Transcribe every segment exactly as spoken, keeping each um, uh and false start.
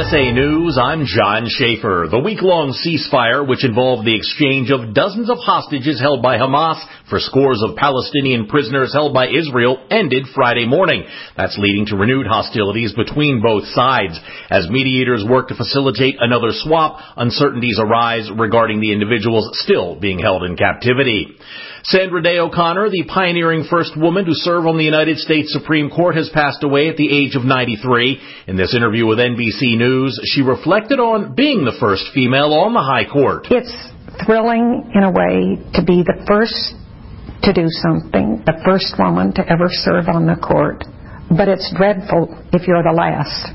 S A News, I'm John Schaefer. The week-long ceasefire, which involved the exchange of dozens of hostages held by Hamas for scores of Palestinian prisoners held by Israel, ended Friday morning. That's leading to renewed hostilities between both sides. As mediators work to facilitate another swap, uncertainties arise regarding the individuals still being held in captivity. Sandra Day O'Connor, the pioneering first woman to serve on the United States Supreme Court, has passed away at the age of ninety-three. In this interview with N B C News, she reflected on being the first female on the High Court. It's thrilling in a way to be the first to do something, the first woman to ever serve on the court. But it's dreadful if you're the last.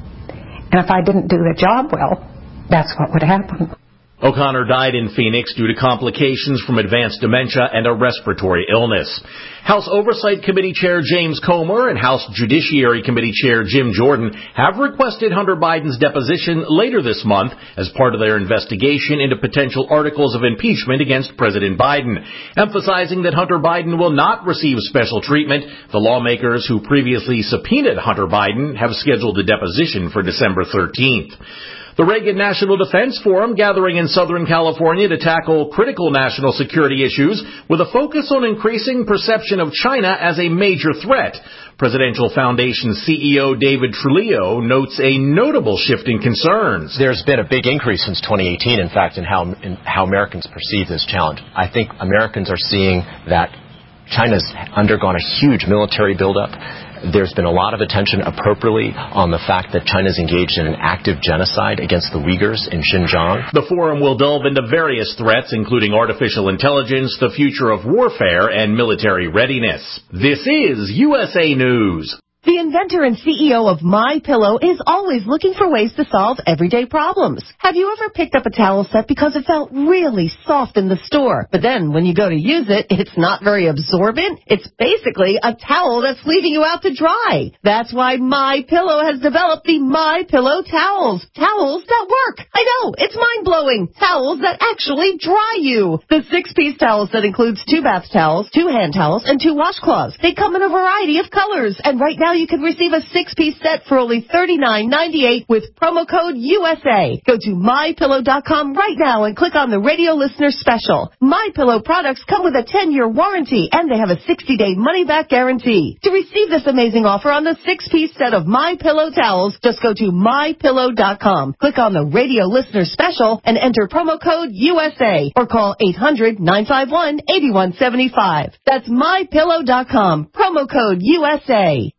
And if I didn't do the job well, that's what would happen. O'Connor died in Phoenix due to complications from advanced dementia and a respiratory illness. House Oversight Committee Chair James Comer and House Judiciary Committee Chair Jim Jordan have requested Hunter Biden's deposition later this month as part of their investigation into potential articles of impeachment against President Biden. Emphasizing that Hunter Biden will not receive special treatment, the lawmakers who previously subpoenaed Hunter Biden have scheduled a deposition for December thirteenth. The Reagan National Defense Forum gathering in Southern California to tackle critical national security issues with a focus on increasing perception of China as a major threat. Presidential Foundation C E O David Trujillo notes a notable shift in concerns. There's been a big increase since twenty eighteen, in fact, in how, in how Americans perceive this challenge. I think Americans are seeing that China's undergone a huge military buildup. There's been a lot of attention appropriately on the fact that China's engaged in an active genocide against the Uyghurs in Xinjiang. The forum will delve into various threats, including artificial intelligence, the future of warfare, and military readiness. This is U S A News. The inventor and C E O of MyPillow is always looking for ways to solve everyday problems. Have you ever picked up a towel set because it felt really soft in the store, but then when you go to use it, it's not very absorbent? It's basically a towel that's leaving you out to dry. That's why MyPillow has developed the MyPillow towels. Towels that work. I know, it's mind-blowing. Towels that actually dry you. The six-piece towel set includes two bath towels, two hand towels, and two washcloths. They come in a variety of colors, and right now you can receive a six-piece set for only thirty-nine ninety-eight with promo code U S A. Go to my pillow dot com right now and click on the radio listener special. MyPillow products come with a ten-year warranty, and they have a sixty-day money-back guarantee. To receive this amazing offer on the six-piece set of MyPillow towels, just go to my pillow dot com. Click on the radio listener special and enter promo code U S A or call eight hundred nine five one eight one seven five. That's my pillow dot com. Promo code U S A.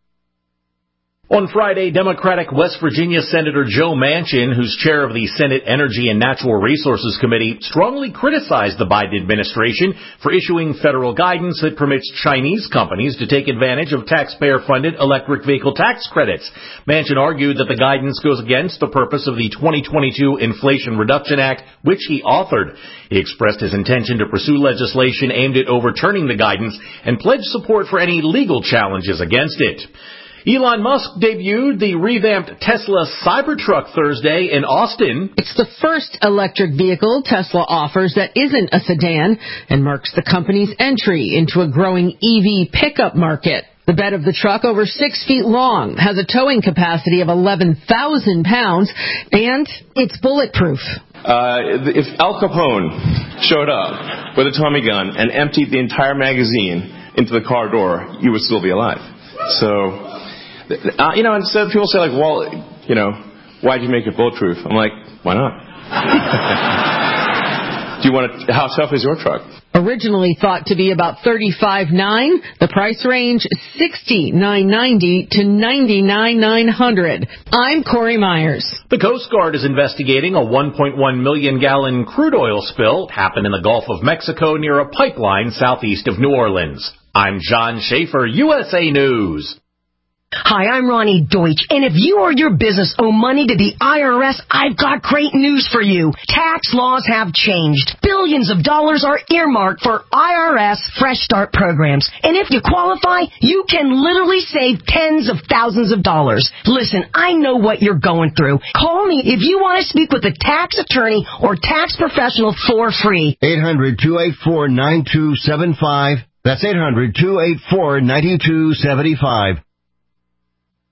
On Friday, Democratic West Virginia Senator Joe Manchin, who's chair of the Senate Energy and Natural Resources Committee, strongly criticized the Biden administration for issuing federal guidance that permits Chinese companies to take advantage of taxpayer-funded electric vehicle tax credits. Manchin argued that the guidance goes against the purpose of the twenty twenty-two Inflation Reduction Act, which he authored. He expressed his intention to pursue legislation aimed at overturning the guidance and pledged support for any legal challenges against it. Elon Musk debuted the revamped Tesla Cybertruck Thursday in Austin. It's the first electric vehicle Tesla offers that isn't a sedan and marks the company's entry into a growing E V pickup market. The bed of the truck, over six feet long, has a towing capacity of eleven thousand pounds, and it's bulletproof. Uh, if Al Capone showed up with a Tommy gun and emptied the entire magazine into the car door, you would still be alive. So... Uh, you know, instead people say, like, well, you know, why'd you make it bulletproof? I'm like, why not? Do you want to, how tough is your truck? Originally thought to be about thirty-five nine, the price range sixty-nine ninety to ninety-nine nine hundred. I'm Corey Myers. The Coast Guard is investigating a one point one million gallon crude oil spill happened in the Gulf of Mexico near a pipeline southeast of New Orleans. I'm John Schaefer, U S A News. Hi, I'm Ronnie Deutsch, and if you or your business owe money to the I R S, I've got great news for you. Tax laws have changed. Billions of dollars are earmarked for I R S Fresh Start programs, and if you qualify, you can literally save tens of thousands of dollars. Listen, I know what you're going through. Call me if you want to speak with a tax attorney or tax professional for free. eight hundred two eight four nine two seven five. That's eight hundred two eight four nine two seven five.